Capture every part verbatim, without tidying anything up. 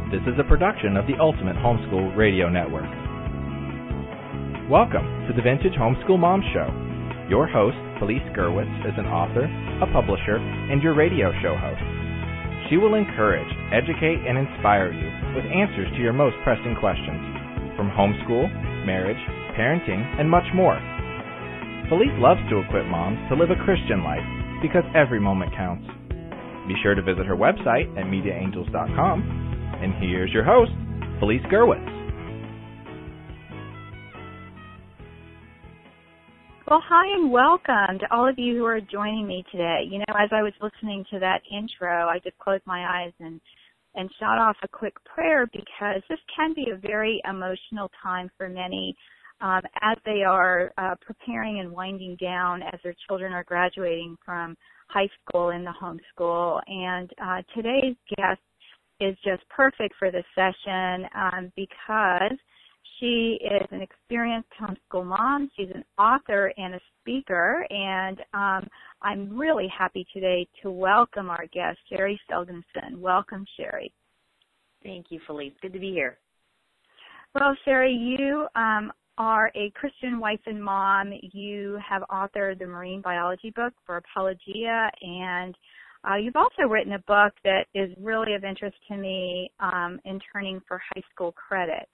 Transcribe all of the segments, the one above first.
This is a production of the Ultimate Homeschool Radio Network. Welcome to the Vintage Homeschool Mom Show. Your host, Felice Gerwitz, is an author, a publisher, and your radio show host. She will encourage, educate, and inspire you with answers to your most pressing questions, from homeschool, marriage, parenting, and much more. Felice loves to equip moms to live a Christian life because every moment counts. Be sure to visit her website at media angels dot com. And here's your host, Felice Gerwitz. Well, hi and welcome to all of you who are joining me today. You know, as I was listening to that intro, I just closed my eyes and, and shot off a quick prayer because this can be a very emotional time for many um, as they are uh, preparing and winding down as their children are graduating from high school in the homeschool. And uh, today's guest is just perfect for this session um, because she is an experienced homeschool mom. She's an author and a speaker, and um, I'm really happy today to welcome our guest, Sherry Felgenson. Welcome, Sherry. Thank you, Felice. Good to be here. Well, Sherry, you um, are a Christian wife and mom. You have authored the marine biology book for Apologia, and Uh, you've also written a book that is really of interest to me, um, Interning for High School Credit.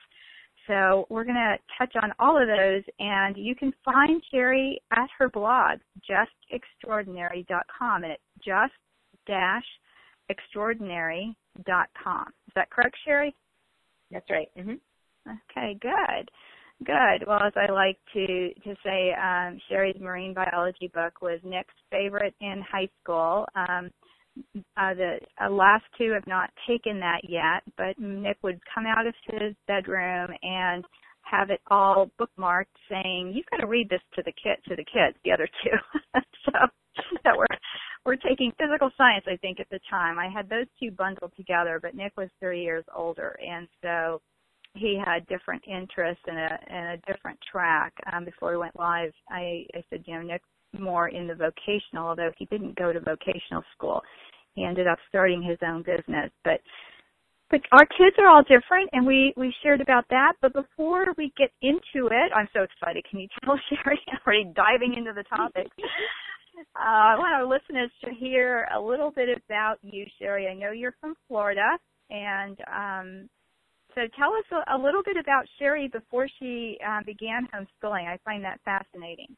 So we're going to touch on all of those, and you can find Sherry at her blog, just extraordinary dot com, and it's just dash extraordinary dot com. Is that correct, Sherry? That's right. Mm-hmm. Okay, good. Good. Well, as I like to, to say, um, Sherry's marine biology book was Nick's favorite in high school. Um, uh, the uh, last two have not taken that yet, but Nick would come out of his bedroom and have it all bookmarked saying, you've got to read this to the kid, to the kids, the other two. So that we're, we're taking physical science, I think, at the time. I had those two bundled together, but Nick was three years older, and so he had different interests in a, in a different track. Um, before we went live, I, I said, you know, Nick's more in the vocational, although he didn't go to vocational school. He ended up starting his own business. But but our kids are all different, and we, we shared about that. But before we get into it, I'm so excited. Can you tell, Sherry? I'm already diving into the topic. Uh, I want our listeners to hear a little bit about you, Sherry. I know you're from Florida, and um, so tell us a, a little bit about Sherry before she uh, began homeschooling. I find that fascinating.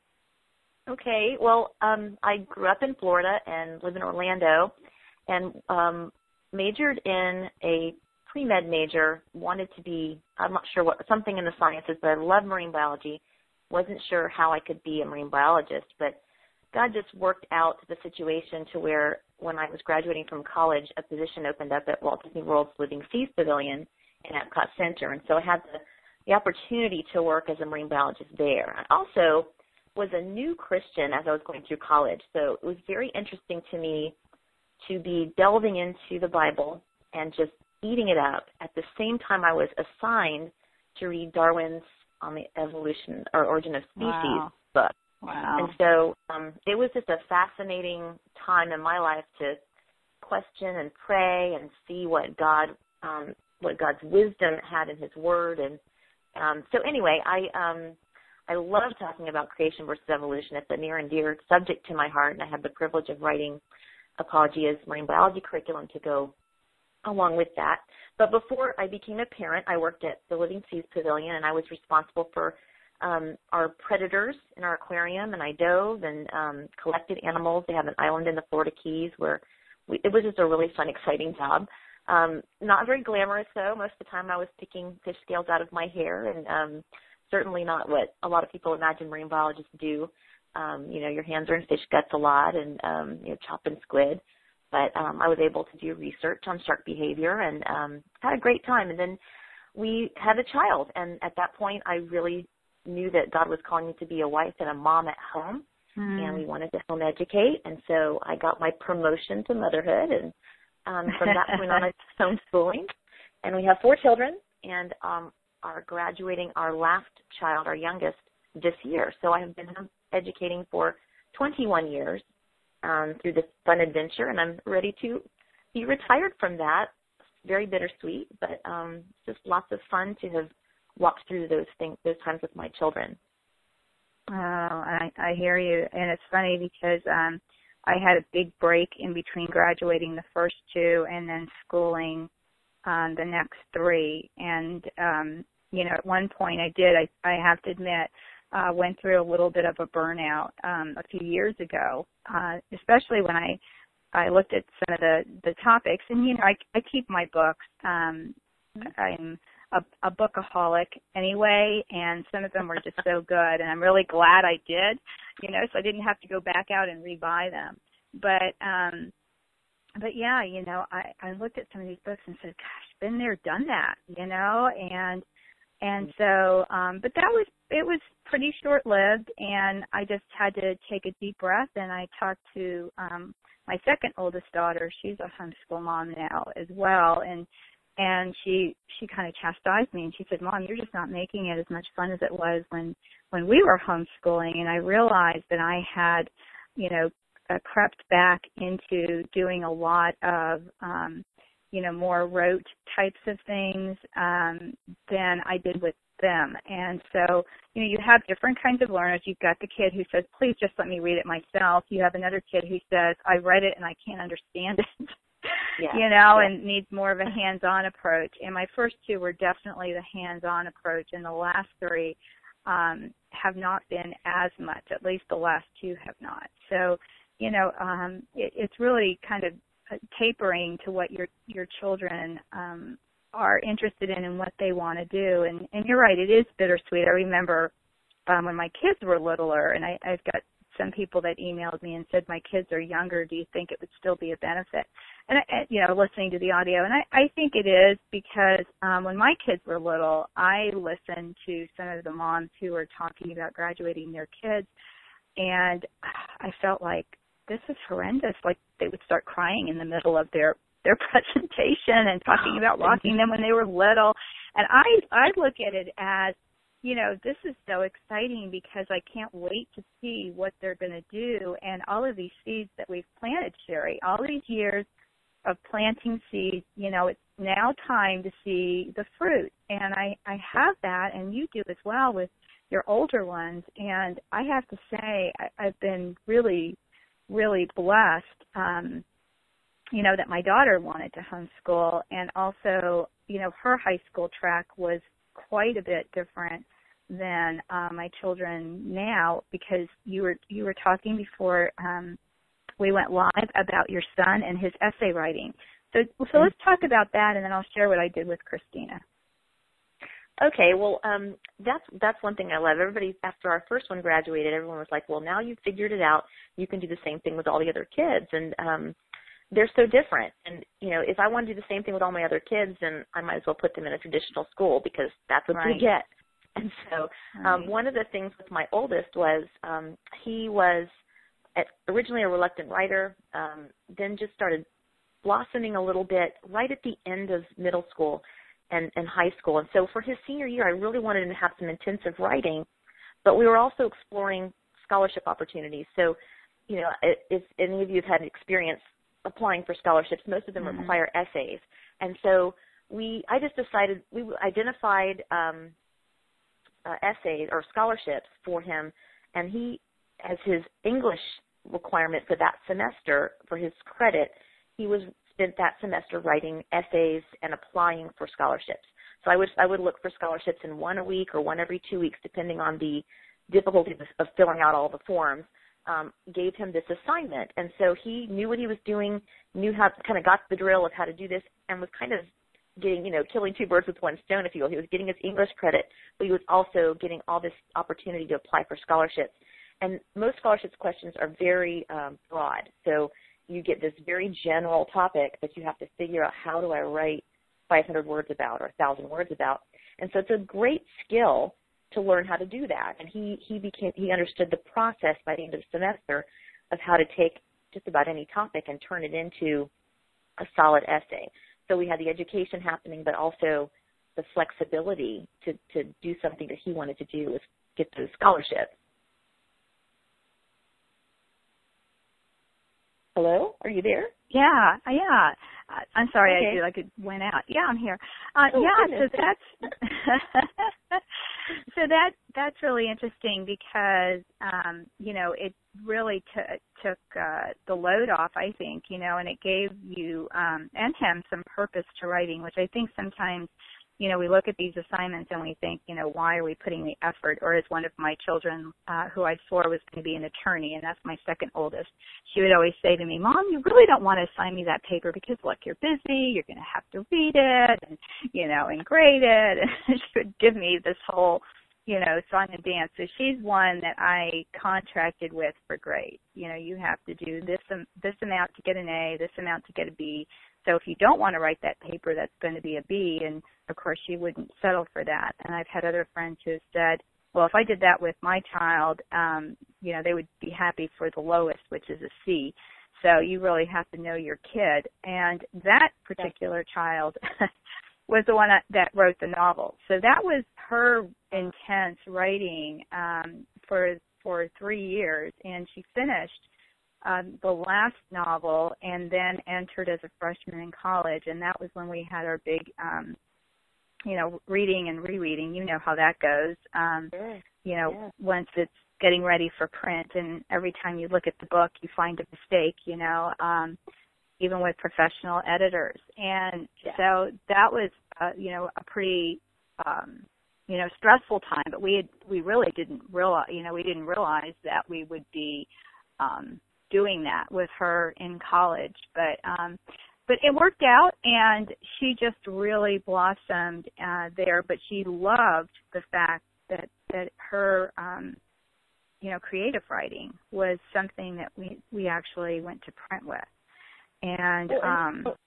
Okay. Well, um, I grew up in Florida and live in Orlando and um, majored in a pre-med major, wanted to be, I'm not sure what, something in the sciences, but I love marine biology. Wasn't sure how I could be a marine biologist, but God just worked out the situation to where when I was graduating from college, a position opened up at Walt Disney World's Living Seas Pavilion in Epcot Center, and so I had the, the opportunity to work as a marine biologist there. I also was a new Christian as I was going through college, so it was very interesting to me to be delving into the Bible and just eating it up. At the same time, I was assigned to read Darwin's On the Evolution or Origin of Species Wow. book. Wow. And so um, it was just a fascinating time in my life to question and pray and see what God um, what God's wisdom had in His Word. And um, so anyway, I um, I love talking about creation versus evolution. It's a near and dear subject to my heart, and I had the privilege of writing Apologia's marine biology curriculum to go along with that. But before I became a parent, I worked at the Living Seas Pavilion, and I was responsible for um, our predators in our aquarium, and I dove and um, collected animals. They have an island in the Florida Keys where we, it was just a really fun, exciting job. Um, not very glamorous, though. Most of the time I was picking fish scales out of my hair, and um, certainly not what a lot of people imagine marine biologists do. Um, you know, your hands are in fish guts a lot and, um, you know, chopping squid. But um, I was able to do research on shark behavior and um, had a great time. And then we had a child, and at that point I really knew that God was calling me to be a wife and a mom at home, mm. and we wanted to home educate. And so I got my promotion to motherhood, and um, from that point on I was homeschooling. And we have four children, and um, are graduating our last child, our youngest, this year. So I have been home educating for twenty-one years um, through this fun adventure, and I'm ready to be retired from that very bittersweet, but um, just lots of fun to have walked through those things, those times with my children. Oh, I, I hear you. And it's funny because um, I had a big break in between graduating the first two and then schooling um, the next three. And, um, you know, at one point I did, I, I have to admit, uh, went through a little bit of a burnout um, a few years ago, uh, especially when I, I looked at some of the, the topics. And, you know, I, I keep my books. Um, I'm a, a bookaholic anyway, and some of them were just so good, and I'm really glad I did, you know, so I didn't have to go back out and rebuy them. But, um, but yeah, you know, I, I looked at some of these books and said, gosh, been there, done that, you know, and, and so, um, but that was, it was pretty short-lived, and I just had to take a deep breath, and I talked to, um, my second oldest daughter. She's a homeschool mom now as well, and And she she kind of chastised me, and she said, Mom, you're just not making it as much fun as it was when, when we were homeschooling. And I realized that I had, you know, uh, crept back into doing a lot of, um, you know, more rote types of things um, than I did with them. And so, you know, you have different kinds of learners. You've got the kid who says, please just let me read it myself. You have another kid who says, I read it and I can't understand it. Yeah, you know, yeah. and needs more of a hands-on approach. And my first two were definitely the hands-on approach, and the last three um, have not been as much. At least the last two have not. So, you know, um, it, it's really kind of tapering to what your your children um, are interested in and what they want to do. And, and you're right, it is bittersweet. I remember um, when my kids were littler, and I, I've got some people that emailed me and said, my kids are younger, do you think it would still be a benefit? And, I, you know, listening to the audio, and I, I think it is because um, when my kids were little, I listened to some of the moms who were talking about graduating their kids, and I felt like this is horrendous. Like they would start crying in the middle of their, their presentation and talking about rocking them when they were little. And I, I look at it as, you know, this is so exciting because I can't wait to see what they're going to do. And all of these seeds that we've planted, Sherry, all these years of planting seeds, you know, it's now time to see the fruit. And I, I have that, and you do as well with your older ones. And I have to say, I, I've been really, really blessed, um, you know, that my daughter wanted to homeschool. And also, you know, her high school track was quite a bit different than uh, my children now, because you were you were talking before um, we went live about your son and his essay writing. So so let's talk about that, and then I'll share what I did with Christina. Okay, well, um, that's that's one thing I love. Everybody, after our first one graduated, everyone was like, well, now you've figured it out. You can do the same thing with all the other kids. And um, they're so different. And, you know, if I want to do the same thing with all my other kids, then I might as well put them in a traditional school because that's what right. they get. And so um, right. one of the things with my oldest was um, he was at, originally a reluctant writer, um, then just started blossoming a little bit right at the end of middle school and, and high school. And so for his senior year, I really wanted him to have some intensive writing, but we were also exploring scholarship opportunities. So, you know, if any of you have had experience applying for scholarships, most of them mm-hmm. require essays. And so we, I just decided, we identified um, uh, essays or scholarships for him, and he, as his English requirement for that semester, for his credit, he was spent that semester writing essays and applying for scholarships. So I would I would look for scholarships in one a week or one every two weeks, depending on the difficulty of, of filling out all the forms. Um, gave him this assignment, and so he knew what he was doing, knew how, kind of got the drill of how to do this, and was kind of getting, you know, killing two birds with one stone, if you will. He was getting his English credit, but he was also getting all this opportunity to apply for scholarships. And most scholarships questions are very um, broad, so you get this very general topic that you have to figure out, how do I write five hundred words about or one thousand words about? And so it's a great skill to learn how to do that. And he, he became, he understood the process by the end of the semester of how to take just about any topic and turn it into a solid essay. So we had the education happening, but also the flexibility to, to do something that he wanted to do, was get the scholarship. Hello? Are you there? Yeah, yeah. Uh, I'm sorry, okay. I feel like it went out. Yeah, I'm here. Uh, oh, yeah, goodness. so that's so that that's really interesting because um, you know it really t- took uh, the load off, I think, you know, and it gave you um, and him some purpose to writing, which I think sometimes, you know, we look at these assignments and we think, you know, why are we putting the effort? Or as one of my children, uh, who I swore was going to be an attorney, and that's my second oldest, she would always say to me, Mom, you really don't want to assign me that paper because, look, you're busy, you're going to have to read it, and, you know, and grade it. And she would give me this whole, you know, song and dance. So she's one that I contracted with for grades. You know, you have to do this um, this amount to get an A, this amount to get a B. So if you don't want to write that paper, that's going to be a B. And, of course, she wouldn't settle for that. And I've had other friends who have said, well, if I did that with my child, um, you know, they would be happy for the lowest, which is a C. So you really have to know your kid. And that particular child was the one that wrote the novel. So that was her intense writing um, for for three years, and she finished um, the last novel and then entered as a freshman in college, and that was when we had our big, um, you know, reading and rereading. You know how that goes. Um, sure. You know, yeah. once it's getting ready for print, and every time you look at the book, you find a mistake, you know, um, even with professional editors. And yeah. so that was, uh, you know, a pretty, um, you know, stressful time, but we had, we really didn't realize, you know, we didn't realize that we would be um, doing that with her in college. But, um, but it worked out, and she just really blossomed uh, there. But she loved the fact that, that her, um, you know, creative writing was something that we, we actually went to print with. And, well, um, and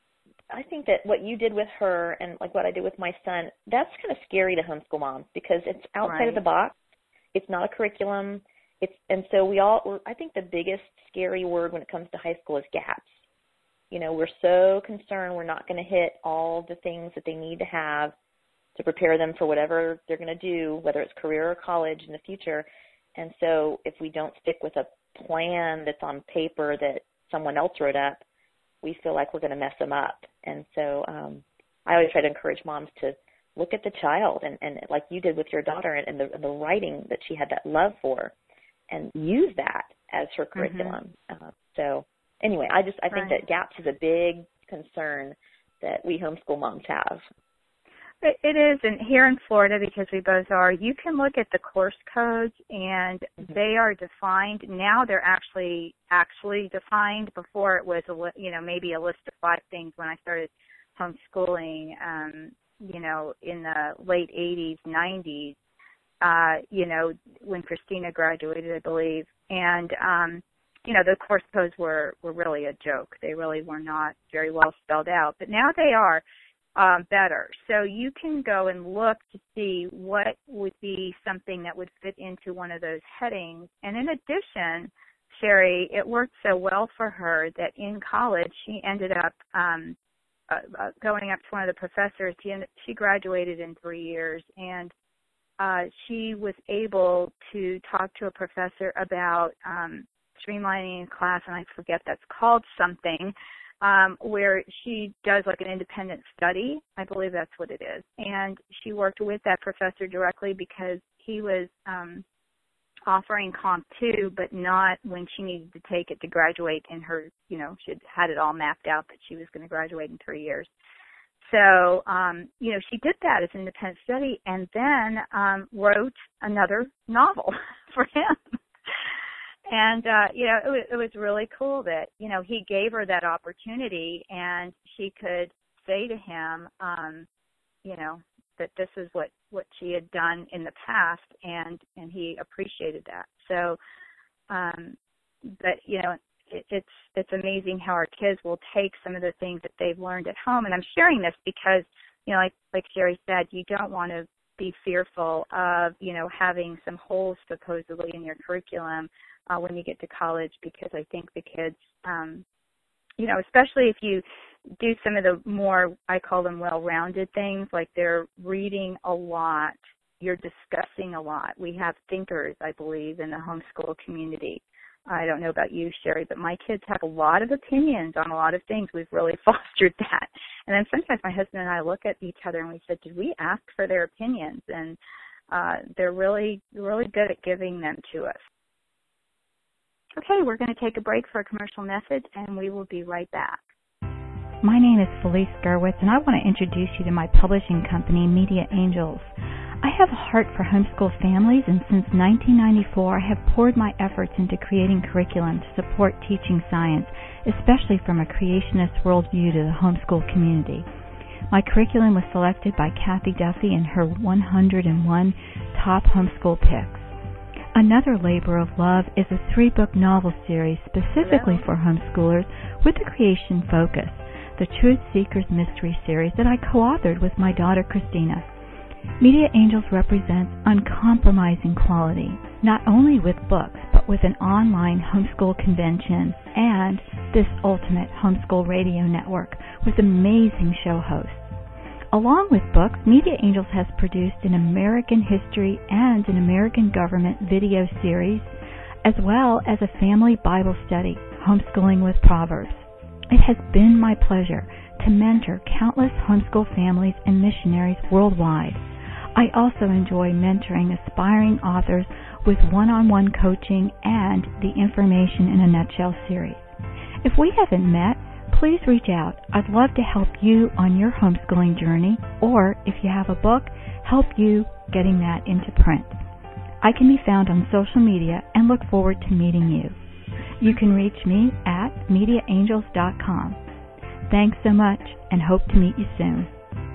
I think that what you did with her and like what I did with my son, that's kind of scary to homeschool moms because it's outside right. of the box. It's not a curriculum. It's and so we all. We're, I think the biggest scary word when it comes to high school is gaps. You know, we're so concerned we're not going to hit all the things that they need to have to prepare them for whatever they're going to do, whether it's career or college in the future. And so if we don't stick with a plan that's on paper that someone else wrote up, we feel like we're going to mess them up. And so um, I always try to encourage moms to look at the child and, and like you did with your daughter and the, the writing that she had that love for and use that as her curriculum. Mm-hmm. Uh, so anyway, I just I think right. that gaps is a big concern that we homeschool moms have. It, it is, and here in Florida, because we both are, you can look at the course codes, and mm-hmm. they are defined. Now they're actually actually defined. Before it was, a li- you know, maybe a list of five things when I started homeschooling, um, you know, in the late eighties, nineties, uh, you know, when Christina graduated, I believe. And, um, you know, the course codes were, were really a joke. They really were not very well spelled out. But now they are. Um, better. So you can go and look to see what would be something that would fit into one of those headings. And in addition, Sherry, it worked so well for her that in college she ended up um, uh, uh, going up to one of the professors. She, ended, she graduated in three years, and uh, she was able to talk to a professor about um, streamlining a class, and I forget that's called something, Um, where she does like an independent study. I believe that's what it is. And she worked with that professor directly because he was um, offering Comp two, but not when she needed to take it to graduate in her, you know, she had it all mapped out that she was going to graduate in three years. So, um, you know, she did that as an independent study and then um, wrote another novel for him. And, uh, you know, it was, it was really cool that, you know, he gave her that opportunity and she could say to him, um, you know, that this is what, what she had done in the past, and, and he appreciated that. So, um, but, you know, it, it's, it's amazing how our kids will take some of the things that they've learned at home. And I'm sharing this because, you know, like, like Sherry said, you don't want to be fearful of, you know, having some holes supposedly in your curriculum Uh, when you get to college, because I think the kids, um, you know, especially if you do some of the more, I call them well-rounded things, like they're reading a lot, you're discussing a lot. We have thinkers, I believe, in the homeschool community. I don't know about you, Sherry, but my kids have a lot of opinions on a lot of things. We've really fostered that. And then sometimes my husband and I look at each other and we said, did we ask for their opinions? And uh, they're really, really good at giving them to us. Okay, we're going to take a break for a commercial message, and we will be right back. My name is Felice Gerwitz, and I want to introduce you to my publishing company, Media Angels. I have a heart for homeschool families, and since nineteen ninety-four, I have poured my efforts into creating curriculum to support teaching science, especially from a creationist worldview to the homeschool community. My curriculum was selected by Kathy Duffy in her one hundred one top homeschool picks. Another labor of love is a three-book novel series specifically for homeschoolers with a creation focus, the Truth Seekers Mystery Series that I co-authored with my daughter Christina. Media Angels represents uncompromising quality, not only with books, but with an online homeschool convention and this ultimate homeschool radio network with amazing show hosts. Along with books, Media Angels has produced an American history and an American government video series, as well as a family Bible study, Homeschooling with Proverbs. It has been my pleasure to mentor countless homeschool families and missionaries worldwide. I also enjoy mentoring aspiring authors with one-on-one coaching and the Information in a Nutshell series. If we haven't met, please reach out. I'd love to help you on your homeschooling journey, or if you have a book, help you getting that into print. I can be found on social media and look forward to meeting you. You can reach me at media angels dot com. Thanks so much, and hope to meet you soon.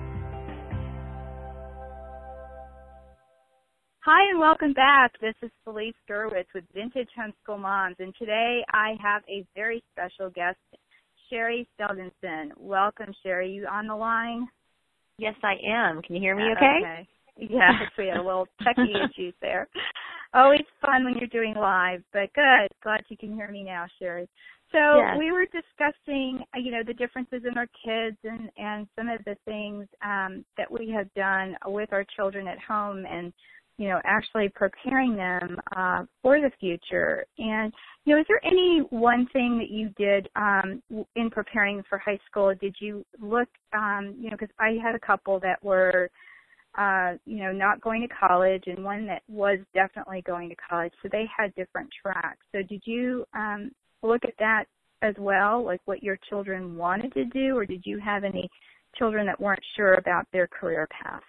Hi, and welcome back. This is Felice Gerwitz with Vintage Homeschool Moms, and today I have a very special guest, Sherry Stevenson. Welcome, Sherry. You on the line? Yes, I am. Can you hear me okay? Okay. Yes, we had a little techie issues there. Always fun when you're doing live, but good. Glad you can hear me now, Sherry. So yes. We were discussing, you know, the differences in our kids and, and some of the things um, that we have done with our children at home and, you know, actually preparing them uh, for the future. And, you know, is there any one thing that you did um, in preparing for high school? Did you look, um, you know, because I had a couple that were, uh, you know, not going to college and one that was definitely going to college. So they had different tracks. So did you um, look at that as well, like what your children wanted to do, or did you have any children that weren't sure about their career path?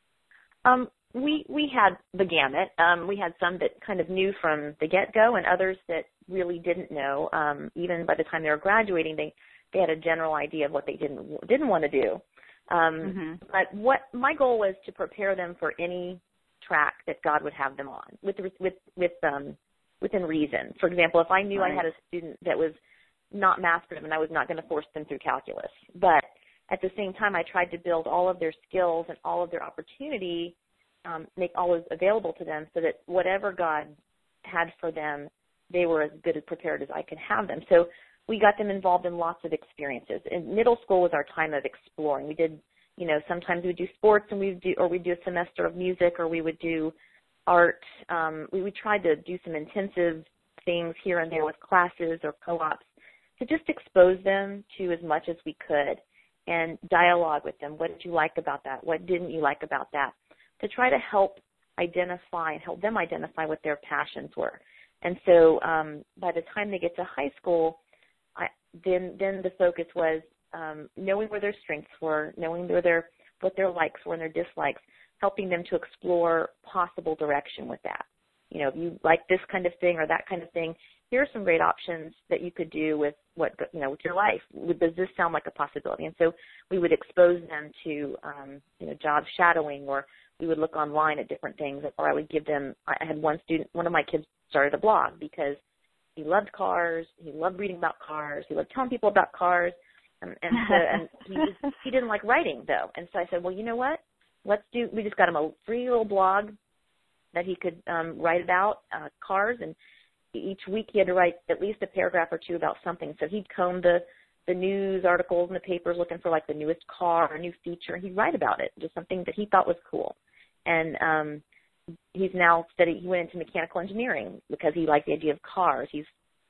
Um, we we had the gamut. Um, we had some that kind of knew from the get-go and others that really didn't know. Um, even by the time they were graduating, they, they had a general idea of what they didn't didn't want to do. Um, mm-hmm. But what my goal was to prepare them for any track that God would have them on, with with with um, within reason. For example, if I knew right. I had a student that was not math driven, I was not going to force them through calculus. But at the same time, I tried to build all of their skills and all of their opportunity, um, make all of available to them, so that whatever God had for them, they were as good as prepared as I could have them. So we got them involved in lots of experiences. And middle school was our time of exploring. We did, you know, sometimes we would do sports, and we would do, or we'd do a semester of music, or we would do art. Um, we, we tried to do some intensive things here and there with classes or co-ops to just expose them to as much as we could and dialogue with them. What did you like about that? What didn't you like about that? To try to help identify and help them identify what their passions were. And so um, by the time they get to high school, I, then then the focus was um, knowing where their strengths were, knowing where their what their likes were and their dislikes, helping them to explore possible direction with that. You know, if you like this kind of thing or that kind of thing, here are some great options that you could do with what, you know, with your life. Does this sound like a possibility? And so we would expose them to, um, you know, job shadowing, or we would look online at different things, or I would give them, I had one student, one of my kids started a blog because he loved cars, he loved reading about cars, he loved telling people about cars, and, and, so, and he, just, he didn't like writing, though. And so I said, well, you know what, let's do, we just got him a free little blog that he could um, write about uh, cars, and each week he had to write at least a paragraph or two about something. So he'd comb the, the news articles in the papers looking for, like, the newest car or new feature, and he'd write about it, just something that he thought was cool. And um, he's now studying, he went into mechanical engineering because he liked the idea of cars. He's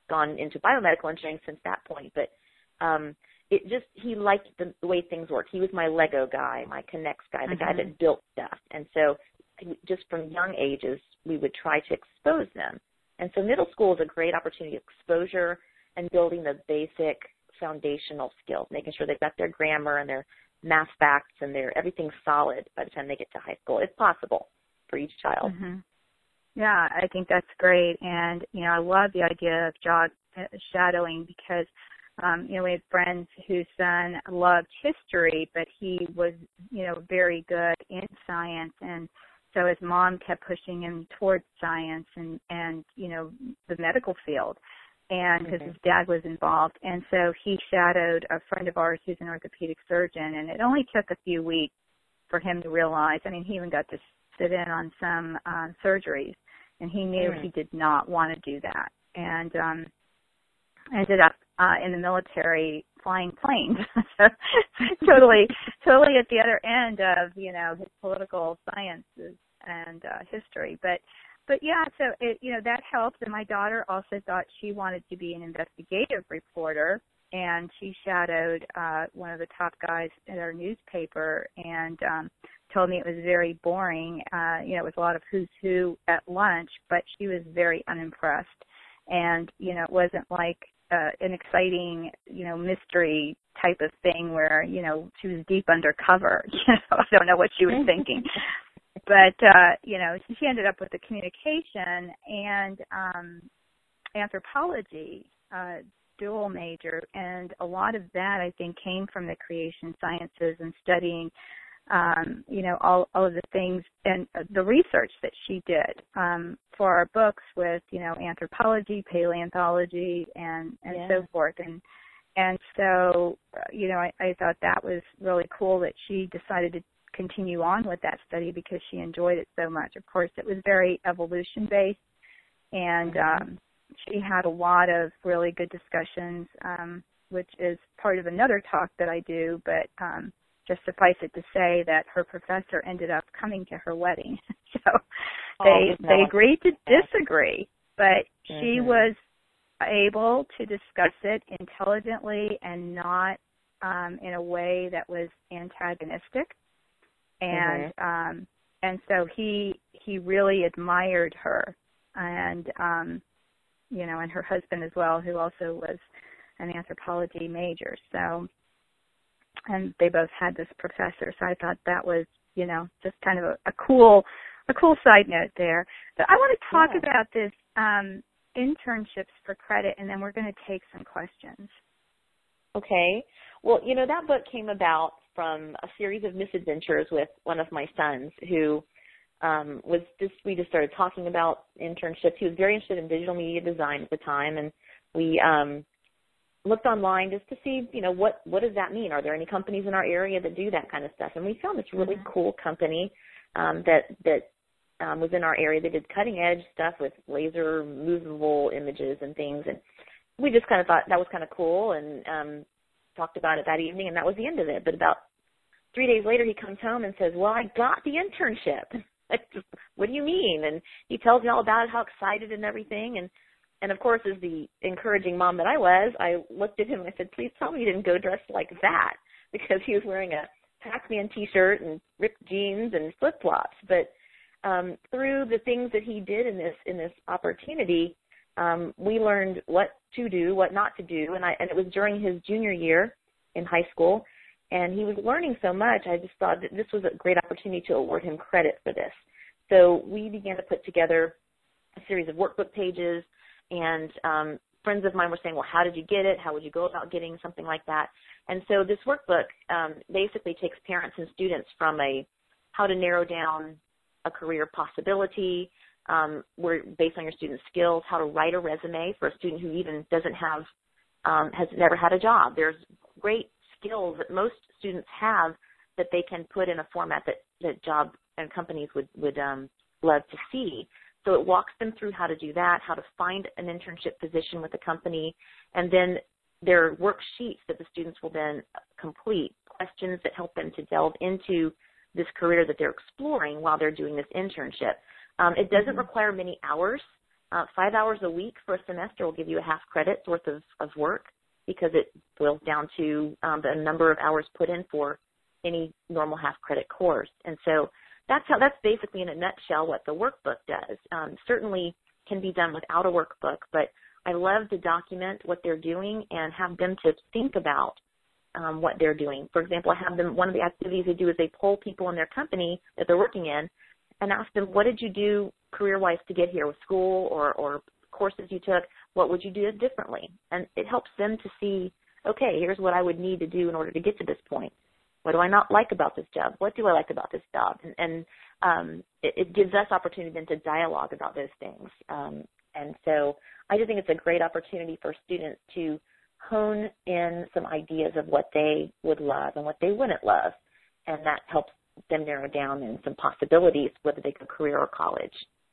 gone into biomedical engineering since that point, but um, it just, he liked the, the way things worked. He was my Lego guy, my Connects guy, the mm-hmm. guy that built stuff. And so just from young ages, we would try to expose them. And so middle school is a great opportunity of exposure and building the basic foundational skills, making sure they've got their grammar and their math facts and their everything solid by the time they get to high school. It's possible for each child. Mm-hmm. Yeah, I think that's great. And, you know, I love the idea of job shadowing because, um, you know, we had friends whose son loved history, but he was, you know, very good in science. And so his mom kept pushing him towards science and, and you know, the medical field. And because mm-hmm. his dad was involved. And so he shadowed a friend of ours who's an orthopedic surgeon. And it only took a few weeks for him to realize, I mean, he even got to sit in on some uh, surgeries. And he knew mm-hmm. he did not want to do that. And um, ended up uh, in the military flying planes. So totally, totally at the other end of, you know, his political sciences and uh, history. But But yeah, so it, you know, that helped. And my daughter also thought she wanted to be an investigative reporter, and she shadowed uh, one of the top guys at our newspaper, and um, told me it was very boring. Uh, you know, it was a lot of who's who at lunch, but she was very unimpressed. And you know, it wasn't like uh, an exciting, you know, mystery type of thing where you know she was deep undercover. You know, I don't know what she was thinking. But, uh, you know, she ended up with the communication and um, anthropology uh, dual major. And a lot of that, I think, came from the creation sciences and studying, um, you know, all, all of the things and the research that she did um, for our books with, you know, anthropology, paleontology, and, and yeah. so forth. And and so, you know, I, I thought that was really cool that she decided to continue on with that study because she enjoyed it so much. Of course, it was very evolution-based, and um, she had a lot of really good discussions, um, which is part of another talk that I do, but um, just suffice it to say that her professor ended up coming to her wedding. So they oh, they agreed to disagree, but mm-hmm. she was able to discuss it intelligently and not um, in a way that was antagonistic. And mm-hmm. um, and so he he really admired her, and um, you know, and her husband as well, who also was an anthropology major. So, and they both had this professor. So I thought that was, you know, just kind of a, a cool a cool side note there. But I want to talk yeah. about this um, internships for credit, and then we're going to take some questions. Okay. Well, you know, that book came about from a series of misadventures with one of my sons who um, was just, we just started talking about internships. He was very interested in digital media design at the time, and we um, looked online just to see, you know, what, what does that mean? Are there any companies in our area that do that kind of stuff? And we found this really mm-hmm. cool company um, that, that um, was in our area. They did cutting-edge stuff with laser movable images and things, and we just kind of thought that was kind of cool, and um, talked about it that evening, and that was the end of it. But about three days later, he comes home and says, well, I got the internship. What do you mean? And he tells me all about it, how excited and everything. And, and of course, as the encouraging mom that I was, I looked at him and I said, please tell me you didn't go dressed like that, because he was wearing a Pac-Man T-shirt and ripped jeans and flip-flops. But um, through the things that he did in this in this opportunity, Um, we learned what to do, what not to do, and I and it was during his junior year in high school, and he was learning so much, I just thought that this was a great opportunity to award him credit for this. So we began to put together a series of workbook pages, and um, friends of mine were saying, well, how did you get it? How would you go about getting something like that? And so this workbook um, basically takes parents and students from a how to narrow down a career possibility, Um, where based on your student's skills, how to write a resume for a student who even doesn't have, um, has never had a job. There's great skills that most students have that they can put in a format that, that job and companies would, would um, love to see. So it walks them through how to do that, how to find an internship position with a company, and then there are worksheets that the students will then complete, questions that help them to delve into this career that they're exploring while they're doing this internship. Um, it doesn't require many hours Uh, five hours a week for a semester will give you a half credit's worth of, of work because it boils down to um, the number of hours put in for any normal half credit course. And so that's how, that's basically in a nutshell what the workbook does. Um, certainly can be done without a workbook, but I love to document what they're doing and have them to think about um, what they're doing. For example, I have them, one of the activities they do is they poll people in their company that they're working in and ask them, what did you do career-wise to get here with school or, or courses you took? What would you do differently? And it helps them to see, okay, here's what I would need to do in order to get to this point. What do I not like about this job? What do I like about this job? And, and um, it, it gives us opportunity then to dialogue about those things. Um, and so I just think it's a great opportunity for students to hone in some ideas of what they would love and what they wouldn't love. And that helps them narrow down in some possibilities, whether they go career or college.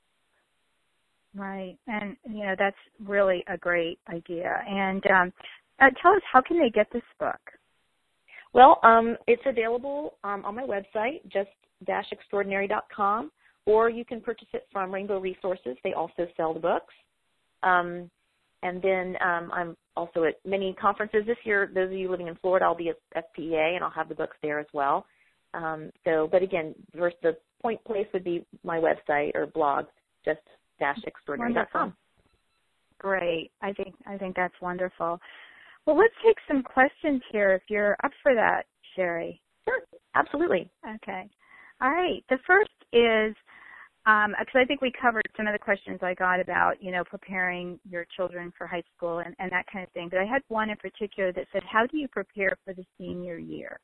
Right. And, you know, that's really a great idea. And um, uh, tell us, how can they get this book? Well, um, it's available um, on my website, just dash extraordinary dot com, or you can purchase it from Rainbow Resources. They also sell the books. Um, and then um, I'm also at many conferences this year. Those of you living in Florida, I'll be at F P E A, and I'll have the books there as well. Um, so, but again, first, the point place would be my website or blog, just dash extraordinary dot com. Great. I think I think that's wonderful. Well, let's take some questions here if you're up for that, Sherry. Sure, absolutely. Okay. All right. The first is, um, because I think we covered some of the questions I got about, you know, preparing your children for high school and, and that kind of thing. But I had one in particular that said, how do you prepare for the senior year?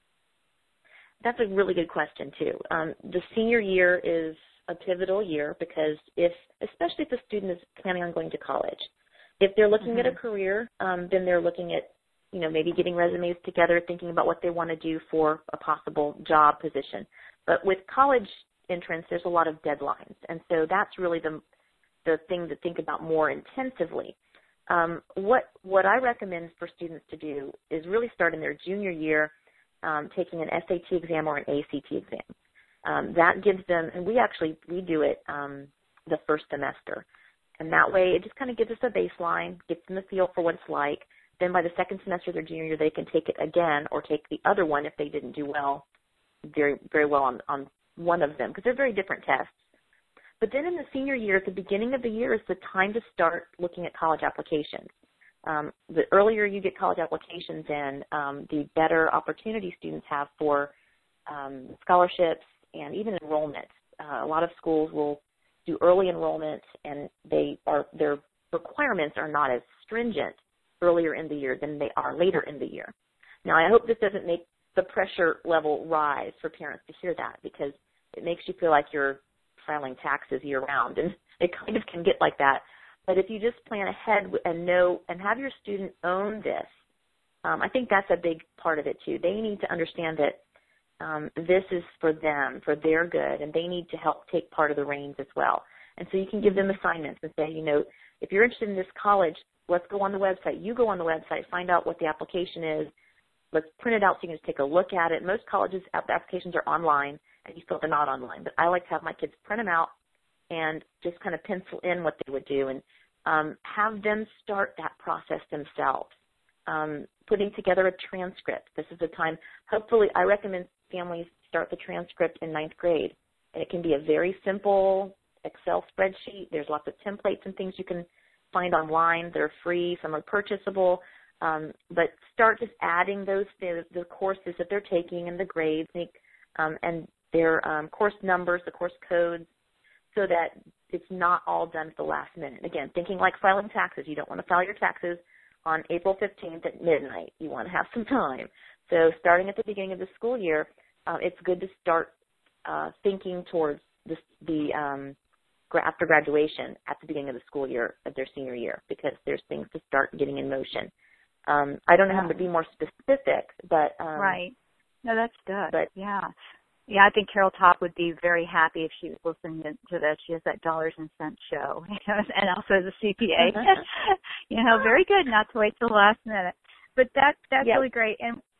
That's a really good question, too. Um, the senior year is a pivotal year because if, especially if the student is planning on going to college, if they're looking mm-hmm. at a career, um, then they're looking at, you know, maybe getting resumes together, thinking about what they want to do for a possible job position. But with college entrance, there's a lot of deadlines, and so that's really the the thing to think about more intensively. Um, what what I recommend for students to do is really start in their junior year, um, taking an S A T exam or an A C T exam. Um, that gives them, and we actually we do it um, the first semester. And that way, it just kind of gives us a baseline, gets them a feel for what it's like. Then by the second semester of their junior year, they can take it again or take the other one if they didn't do well, very very well on, on one of them, because they're very different tests. But then in the senior year, at the beginning of the year, is the time to start looking at college applications. Um, the earlier you get college applications in, um, the better opportunity students have for um, scholarships and even enrollment. Uh, a lot of schools will do early enrollment, and they are their requirements are not as stringent earlier in the year than they are later in the year. Now, I hope this doesn't make the pressure level rise for parents to hear that, because it makes you feel like you're filing taxes year-round, and it kind of can get like that. But if you just plan ahead and know and have your student own this, um, I think that's a big part of it too. They need to understand that Um, this is for them, for their good, and they need to help take part of the reins as well. And so you can give them assignments and say, you know, if you're interested in this college, let's go on the website. You go on the website, find out what the application is. Let's print it out so you can just take a look at it. Most colleges, the applications are online, and you feel they're not online. But I like to have my kids print them out and just kind of pencil in what they would do and um, have them start that process themselves. Um, putting together a transcript. This is the time, hopefully, I recommend families start the transcript in ninth grade. And it can be a very simple Excel spreadsheet. There's lots of templates and things you can find online that are free. Some are purchasable. Um, but start just adding those the, the courses that they're taking and the grades um, and their um, course numbers, the course codes, so that it's not all done at the last minute. Again, thinking like filing taxes. You don't want to file your taxes on April fifteenth at midnight. You want to have some time. So starting at the beginning of the school year, uh, it's good to start uh, thinking towards this, the um, after graduation at the beginning of the school year of their senior year, because there's things to start getting in motion. Um, I don't know how to be more specific, but um, right. No, that's good. But yeah. Yeah, I think Carol Top would be very happy if she was listening to, to this. She has that dollars and cents show, you know, and also as a C P A. You know, very good not to wait till the last minute. But that, that's yep. really great. And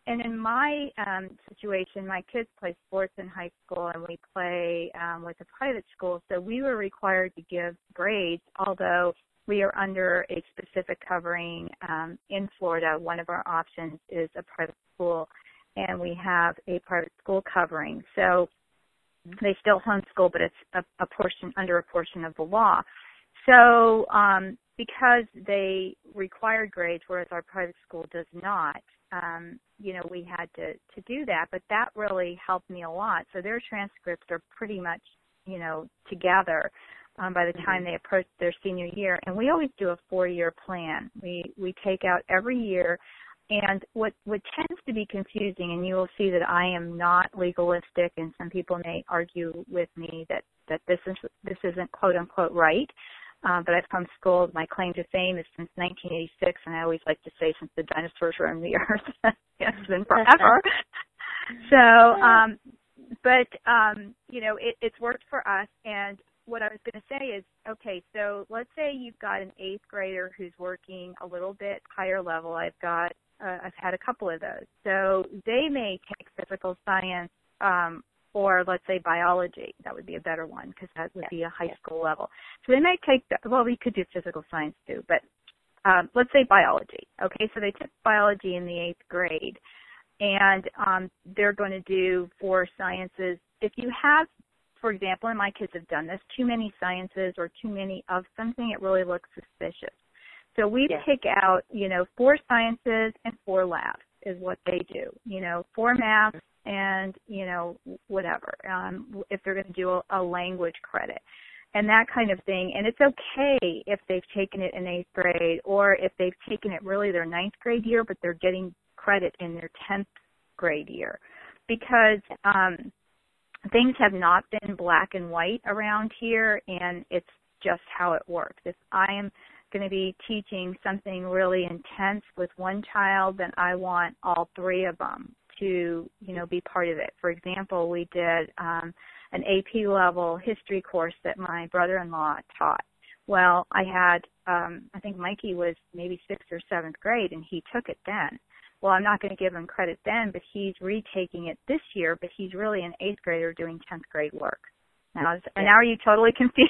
and in my um, situation, my kids play sports in high school, and we play um, with a private school, so we were required to give grades, although we are under a specific covering um, in Florida. One of our options is a private school, and we have a private school covering. So they still homeschool, but it's a, a portion, under a portion of the law. So um, because they required grades, whereas our private school does not, um, you know, we had to, to do that. But that really helped me a lot. So their transcripts are pretty much, you know, together um, by the time mm-hmm. they approach their senior year. And we always do a four-year plan. We we take out every year. And what, what tends to be confusing, and you will see that I am not legalistic, and some people may argue with me that, that this is this isn't quote unquote right. Um, but I've homeschooled. My claim to fame is since nineteen eighty-six, and I always like to say since the dinosaurs roamed the earth. It's been forever. so, um, but um, you know, it, it's worked for us. And what I was going to say is, okay, so let's say you've got an eighth grader who's working a little bit higher level. I've got, uh, I've had a couple of those. So they may take physical science, um, or let's say biology. That would be a better one because that would be a high school level. So they might take, the, well, we could do physical science too, but um, let's say biology. Okay, so they took biology in the eighth grade, and um, they're going to do four sciences. If you have, for example, and my kids have done this, too many sciences or too many of something, it really looks suspicious. So we yeah. pick out, you know, four sciences and four labs is what they do. You know, four math and, you know, whatever, um, if they're going to do a, a language credit and that kind of thing. And it's okay if they've taken it in eighth grade or if they've taken it really their ninth grade year, but they're getting credit in their tenth grade year because um, things have not been black and white around here, and it's just how it works. If I am going to be teaching something really intense with one child, then I want all three of them to, you know, be part of it. For example, we did um, an A P level history course that my brother-in-law taught. Well, I had, um, I think Mikey was maybe sixth or seventh grade, and he took it then. Well, I'm not going to give him credit then, but he's retaking it this year, but he's really an eighth grader doing tenth grade work. Now, is, yeah. now are you totally confused?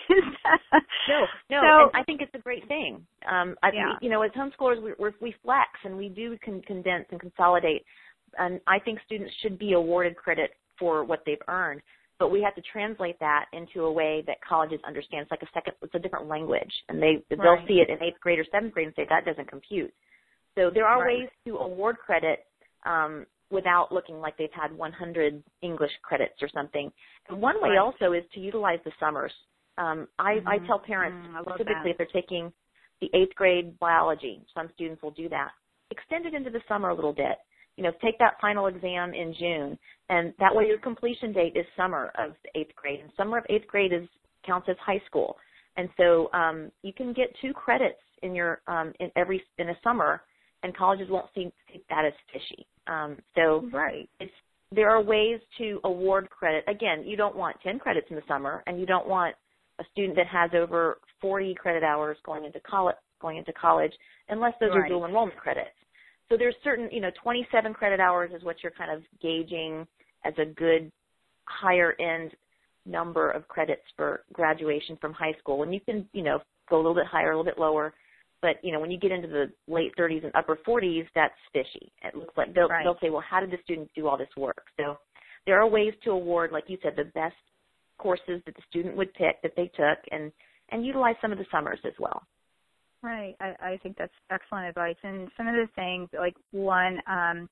no, no, so, and I think it's a great thing. Um, I yeah. think, you know, as homeschoolers, we, we're, we flex and we do con- condense and consolidate. And I think students should be awarded credit for what they've earned, but we have to translate that into a way that colleges understand. It's like a second, it's a different language, and they they'll right. see it in eighth grade or seventh grade and say that doesn't compute. So there are right. ways to award credit um, without looking like they've had one hundred English credits or something. And one way right. also is to utilize the summers. Um, I, mm-hmm. I tell parents, mm, I specifically if they're taking the eighth grade biology, some students will do that, extend it into the summer a little bit. You know, take that final exam in June, and that way your completion date is summer of the eighth grade. And summer of eighth grade is counts as high school. And so um, you can get two credits in your um, in every in a summer, and colleges won't see, see that as fishy. Um, so right. it's, there are ways to award credit. Again, you don't want ten credits in the summer, and you don't want a student that has over forty credit hours going into college, going into college unless those right. are dual enrollment credits. So there's certain, you know, twenty-seven credit hours is what you're kind of gauging as a good higher end number of credits for graduation from high school. And you can, you know, go a little bit higher, a little bit lower. But, you know, when you get into the late thirties and upper forties, that's fishy. It looks like they'll, right. they'll say, well, how did the student do all this work? So there are ways to award, like you said, the best courses that the student would pick that they took and, and utilize some of the summers as well. Right. I, I think that's excellent advice. And some of the things, like one, um,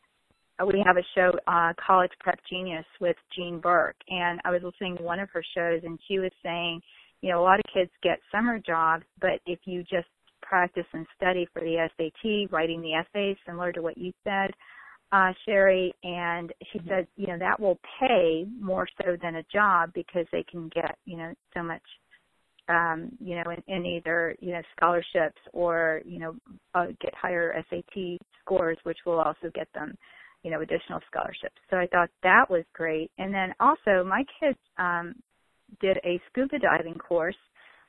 we have a show, uh, College Prep Genius with Jean Burke, and I was listening to one of her shows, and she was saying, you know, a lot of kids get summer jobs, but if you just practice and study for the S A T, writing the essays, similar to what you said, uh, Sherry, and she mm-hmm. said, you know, that will pay more so than a job because they can get, you know, so much Um, you know, in, in either, you know, scholarships or, you know, uh, get higher S A T scores, which will also get them, you know, additional scholarships. So I thought that was great. And then also my kids um, did a scuba diving course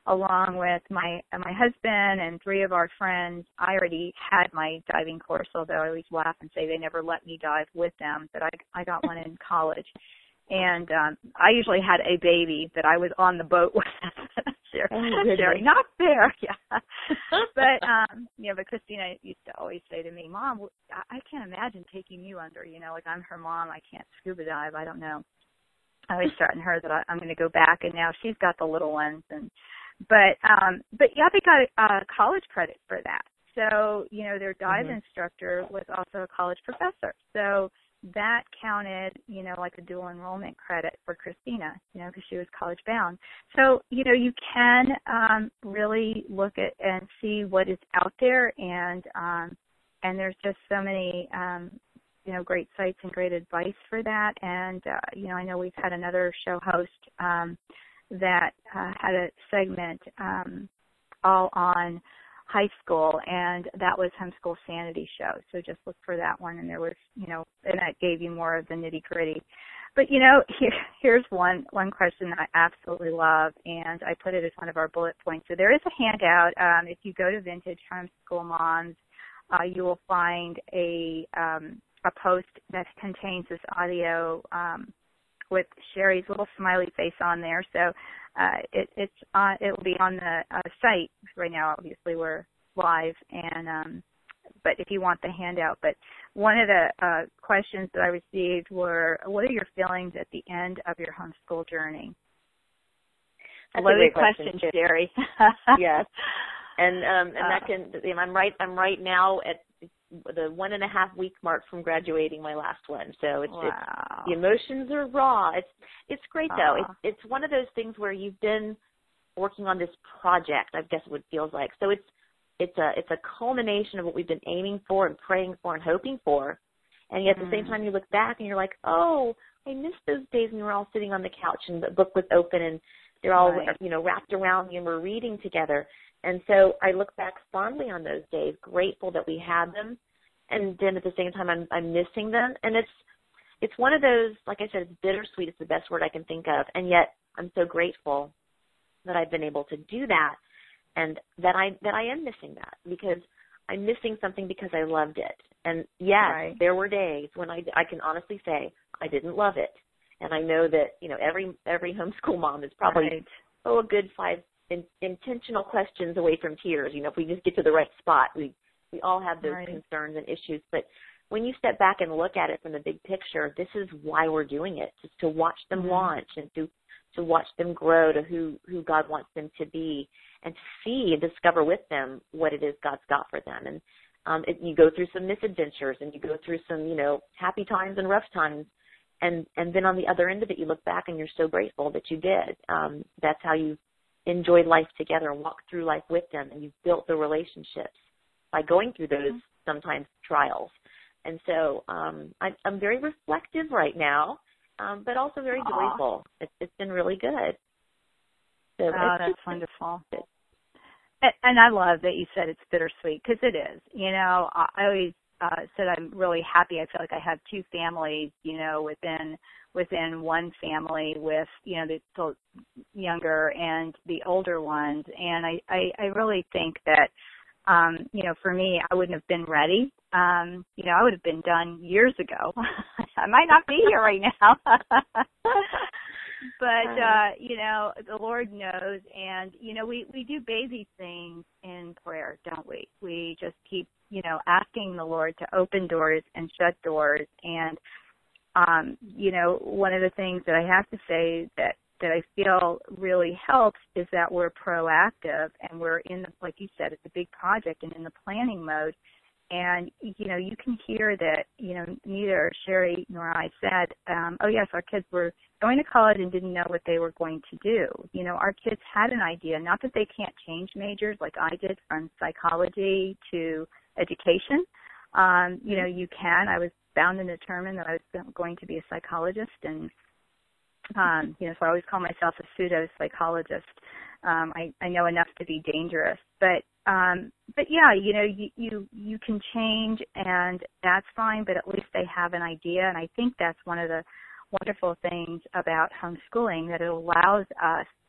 along with my my husband and three of our friends. I already had my diving course, although I always laugh and say they never let me dive with them, but I, I got one in college. And um, I usually had a baby that I was on the boat with. Sherry, oh, Sherry, not fair, yeah. But um, you know, but Christina used to always say to me, "Mom, I can't imagine taking you under. You know, like I'm her mom. I can't scuba dive. I don't know." I always threaten her that I, I'm going to go back, and now she's got the little ones. And but um, but yeah, they got a uh, college credit for that. So you know, their dive mm-hmm. instructor was also a college professor. So that counted, you know, like a dual enrollment credit for Christina, you know, because she was college bound. So, you know, you can um, really look at and see what is out there, and um, and there's just so many, um, you know, great sites and great advice for that. And, uh, you know, I know we've had another show host um, that uh, had a segment um, all on high school, and that was Homeschool Sanity Show. So just look for that one, and there was, you know, and that gave you more of the nitty gritty. But you know, here, here's one one question that I absolutely love, and I put it as one of our bullet points. So there is a handout. Um, if you go to Vintage Homeschool Moms, uh, you will find a um, a post that contains this audio um, with Sherry's little smiley face on there. So uh, it, it's uh, it will be on the uh, site right now. Obviously, we're live, and um, but if you want the handout. But one of the uh, questions that I received were, "What are your feelings at the end of your homeschool journey?" That's Loaded a great question, question, Sherry. Yes, and um, and uh, that can. I'm right. I'm right now at the one and a half week mark from graduating my last one. So it's, wow. it's the emotions are raw. It's it's great though. It's it's one of those things where you've been working on this project, I guess what it feels like. So it's it's a it's a culmination of what we've been aiming for and praying for and hoping for. And yet at the same time you look back and you're like, oh, I missed those days when we were all sitting on the couch and the book was open and they're all right. you know wrapped around me and we're reading together. And so I look back fondly on those days, grateful that we had them, and then at the same time I'm, I'm missing them. And it's it's one of those, like I said, it's bittersweet. It's the best word I can think of. And yet I'm so grateful that I've been able to do that, and that I that I am missing that because I'm missing something because I loved it. And yes, right. there were days when I, I can honestly say I didn't love it. And I know that, you know, every every homeschool mom is probably, right. oh, a good five In, intentional questions away from tears. You know, if we just get to the right spot, we we all have those right. concerns and issues. But when you step back and look at it from the big picture, this is why we're doing it, just to watch them mm-hmm. launch and to to watch them grow to who, who God wants them to be, and to see and discover with them what it is God's got for them. And um, it, you go through some misadventures and you go through some, you know, happy times and rough times. And, and then on the other end of it, you look back and you're so grateful that you did. Um, that's how you enjoyed life together and walked through life with them, and you've built the relationships by going through those mm-hmm. sometimes trials. And so um, I, I'm very reflective right now, um, but also very Aww. joyful. It's, it's been really good. So oh, that's wonderful. And, and I love that you said it's bittersweet, because it is. You know, I always uh, said I'm really happy. I feel like I have two families, you know, within within one family with, you know, the, the younger and the older ones. And I, I, I really think that, um, you know, for me, I wouldn't have been ready. Um, you know, I would have been done years ago. I might not be here right now. But, uh, you know, the Lord knows. And, you know, we, we do baby things in prayer, don't we? We just keep, you know, asking the Lord to open doors and shut doors. And, Um, you know, one of the things that I have to say that, that I feel really helps is that we're proactive and we're in the, like you said, it's a big project and in the planning mode. And, you know, you can hear that, you know, neither Sherry nor I said, um, oh, yes, our kids were going to college and didn't know what they were going to do. You know, our kids had an idea, not that they can't change majors like I did from psychology to education. Um, you know, you can. I was bound and determined that I was going to be a psychologist, and um, you know, so I always call myself a pseudo psychologist. Um, I, I know enough to be dangerous, but um, but yeah, you know, you, you you can change, and that's fine. But at least they have an idea, and I think that's one of the wonderful things about homeschooling, that it allows us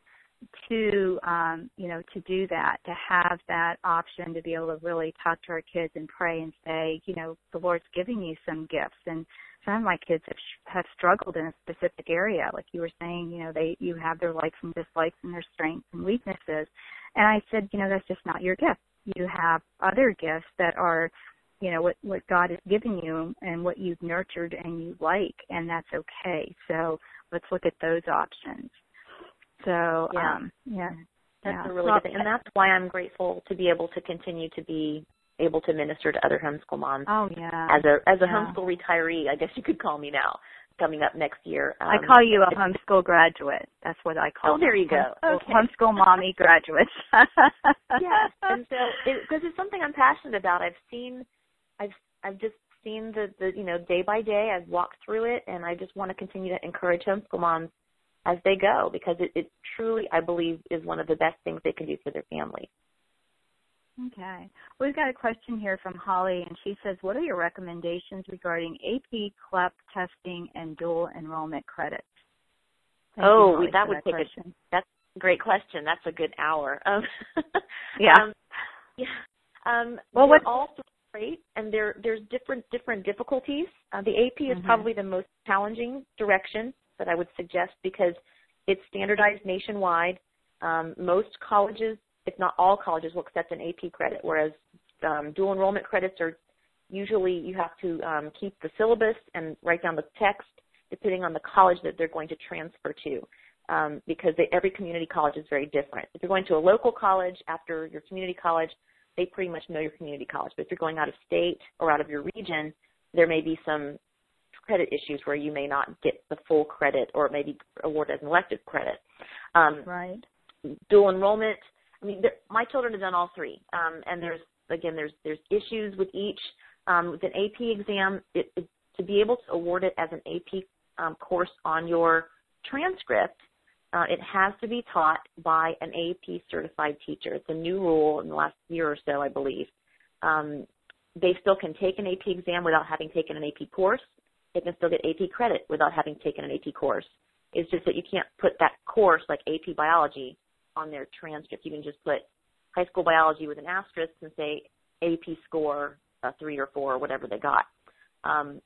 to, um, you know, to do that, to have that option to be able to really talk to our kids and pray and say, you know, the Lord's giving you some gifts. And some of my kids have, have struggled in a specific area. Like you were saying, you know, they, you have their likes and dislikes and their strengths and weaknesses. And I said, you know, that's just not your gift. You have other gifts that are, you know, what, what God has given you and what you've nurtured and you like, and that's okay. So let's look at those options. So, yeah, um, yeah. That's yeah. a really well, good thing. And that's why I'm grateful to be able to continue to be able to minister to other homeschool moms. Oh, yeah. As a as a yeah. homeschool retiree, I guess you could call me now, coming up next year. Um, I call you a homeschool graduate. That's what I call Oh, there you go. Okay. Homeschool mommy graduate. Yes. And so, because it, it's something I'm passionate about. I've seen, I've I've just seen the, the, you know, day by day, I've walked through it, and I just want to continue to encourage homeschool moms as they go, because it, it truly, I believe, is one of the best things they can do for their family. Okay. We've got a question here from Holly, and she says, what are your recommendations regarding A P, C L E P testing, and dual enrollment credits? Thank oh, you, Holly, that would that take question. a, that's a great question. That's a good hour. Um, yeah. Um, yeah. Um, well, they're what? all great, and there there's different different difficulties. Uh, the A P is mm-hmm. probably the most challenging direction that I would suggest, because it's standardized nationwide. Um, most colleges, if not all colleges, will accept an A P credit, whereas um, dual enrollment credits are usually you have to um, keep the syllabus and write down the text depending on the college that they're going to transfer to, um, because they, every community college is very different. If you're going to a local college after your community college, they pretty much know your community college. But if you're going out of state or out of your region, there may be some credit issues where you may not get the full credit, or maybe awarded as an elective credit. Um, right. Dual enrollment, I mean, my children have done all three, um, and there's, again, there's there's issues with each. Um, with an A P exam, it, it, to be able to award it as an A P um, course on your transcript, uh, it has to be taught by an A P certified teacher. It's a new rule in the last year or so, I believe. Um, they still can take an A P exam without having taken an A P course. They can still get A P credit without having taken an A P course. It's just that you can't put that course, like A P biology, on their transcript. You can just put high school biology with an asterisk and say A P score a three or four or whatever they got. Um,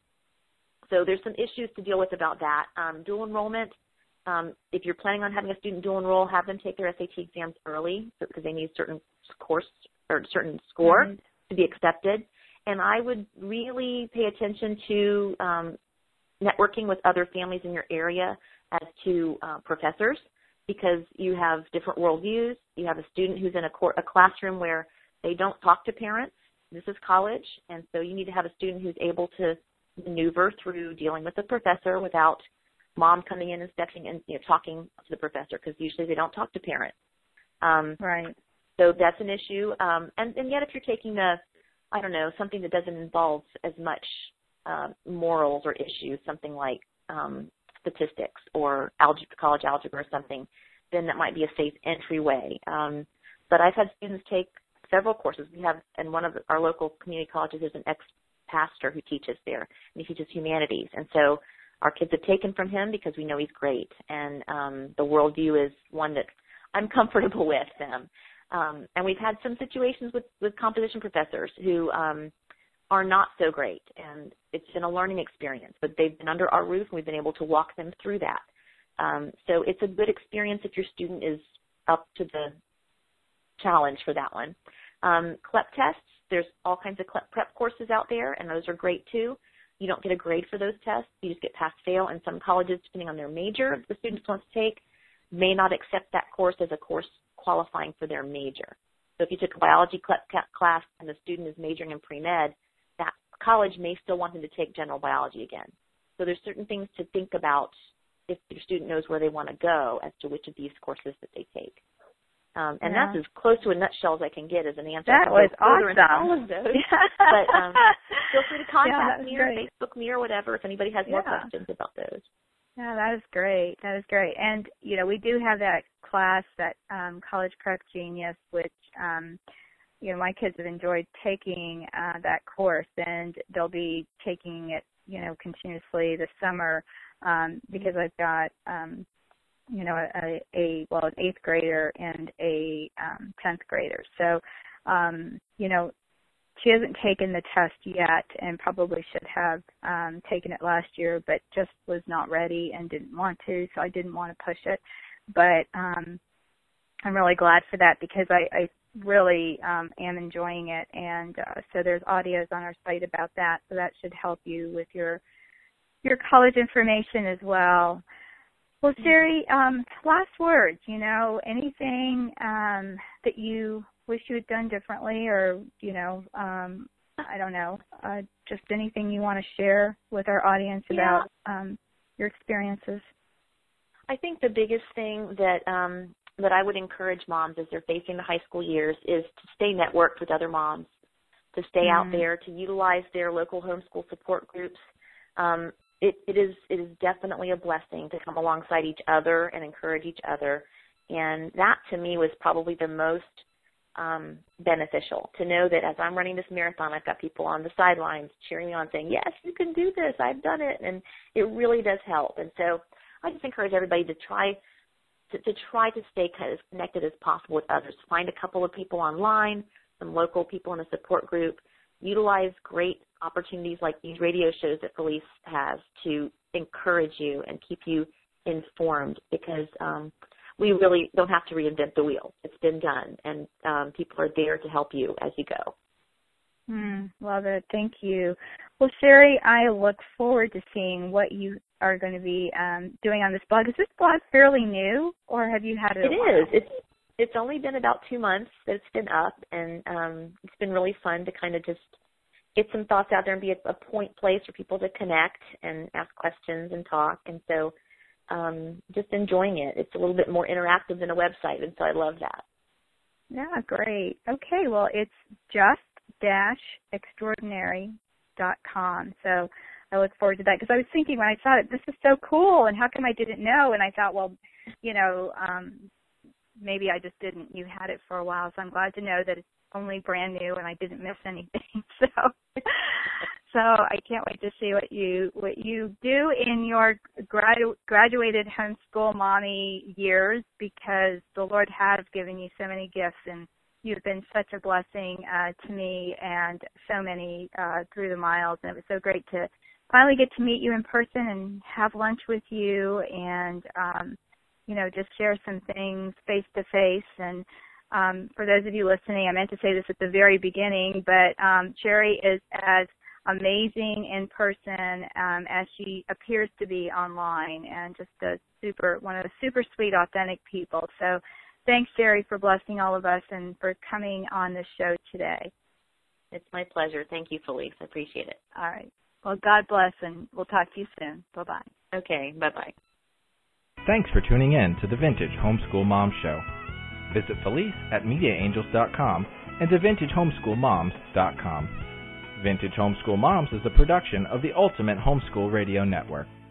so there's some issues to deal with about that. Um, dual enrollment, um, if you're planning on having a student dual enroll, have them take their S A T exams early, because they need a certain course or certain score mm-hmm. to be accepted. And I would really pay attention to um, networking with other families in your area as to uh, professors, because you have different worldviews. You have a student who's in a, cor- a classroom where they don't talk to parents. This is college, and so you need to have a student who's able to maneuver through dealing with the professor without mom coming in and stepping in, you know, talking to the professor, because usually they don't talk to parents. Um, right. So that's an issue. Um, and, and yet if you're taking a, I don't know, something that doesn't involve as much uh, morals or issues, something like um, statistics or algebra, college algebra or something, then that might be a safe entryway. Um, but I've had students take several courses. We have, in one of our local community colleges, there's an ex-pastor who teaches there, and he teaches humanities. And so our kids have taken from him because we know he's great, and um, the worldview is one that I'm comfortable with them. Um, and we've had some situations with, with composition professors who um, are not so great, and it's been a learning experience, but they've been under our roof, and we've been able to walk them through that. Um, so it's a good experience if your student is up to the challenge for that one. Um, C L E P tests, there's all kinds of C L E P prep courses out there, and those are great too. You don't get a grade for those tests. You just get pass-fail, and some colleges, depending on their major the students want to take, may not accept that course as a course qualifying for their major. So if you took a biology class and the student is majoring in pre-med, that college may still want them to take general biology again. So there's certain things to think about if your student knows where they want to go as to which of these courses that they take. Um, and yeah. that's as close to a nutshell as I can get as an answer. That was awesome. All of those. But um, feel free to contact yeah, me great. or Facebook me or whatever if anybody has more yeah. questions about those. Yeah, that is great. That is great. And, you know, we do have that class, that um, College Prep Genius, which, um, you know, my kids have enjoyed taking uh, that course, and they'll be taking it, you know, continuously this summer um, because I've got um, you know, a, a well, an eighth grader and a um, tenth grader. So, um, you know, she hasn't taken the test yet and probably should have um, taken it last year, but just was not ready and didn't want to, so I didn't want to push it. But um, I'm really glad for that because I, I really um, am enjoying it. And uh, so there's audios on our site about that, so that should help you with your your college information as well. Well, Sherry, um, last words, you know, anything um, that you wish you had done differently or, you know, um, I don't know, uh, just anything you want to share with our audience yeah. about um, your experiences? I think the biggest thing that um, that I would encourage moms as they're facing the high school years is to stay networked with other moms, to stay mm-hmm. out there, to utilize their local homeschool support groups. Um, it, it is it is definitely a blessing to come alongside each other and encourage each other. And that, to me, was probably the most um, beneficial, to know that as I'm running this marathon, I've got people on the sidelines cheering me on, saying, yes, you can do this, I've done it. And it really does help. And so I just encourage everybody to try to, to try to stay kind of connected as possible with others. Find a couple of people online, some local people in a support group. Utilize great opportunities like these radio shows that Felice has to encourage you and keep you informed, because um, we really don't have to reinvent the wheel. It's been done, and um, people are there to help you as you go. Mm, love it. Thank you. Well, Sherry, I look forward to seeing what you are going to be um, doing on this blog. Is this blog fairly new, or have you had it? It is. It's it's only been about two months that it's been up, and um, it's been really fun to kind of just get some thoughts out there and be a, a point place for people to connect and ask questions and talk. And so um, just enjoying it. It's a little bit more interactive than a website, and so I love that. Yeah, great. Okay, well, it's just dash extraordinary dot com. So I look forward to that, because I was thinking when I saw it, this is so cool, and how come I didn't know? And I thought, well, you know, um, maybe I just didn't. You had it for a while, so I'm glad to know that it's only brand new and I didn't miss anything. So, so I can't wait to see what you what you do in your gradu- graduated homeschool mommy years, because the Lord has given you so many gifts, and you've been such a blessing uh, to me and so many uh, through the miles. And it was so great to finally get to meet you in person and have lunch with you, and um, you know, just share some things face to face. And um, for those of you listening, I meant to say this at the very beginning, but um, Sherry is as amazing in person um, as she appears to be online, and just a super, one of the super sweet, authentic people. So thanks, Sherry, for blessing all of us and for coming on the show today. It's my pleasure. Thank you, Felice. I appreciate it. All right. Well, God bless, and we'll talk to you soon. Bye-bye. Okay. Bye-bye. Thanks for tuning in to the Vintage Homeschool Mom Show. Visit Felice at media angels dot com and to vintage homeschool moms dot com. Vintage Homeschool Moms is a production of the Ultimate Homeschool Radio Network.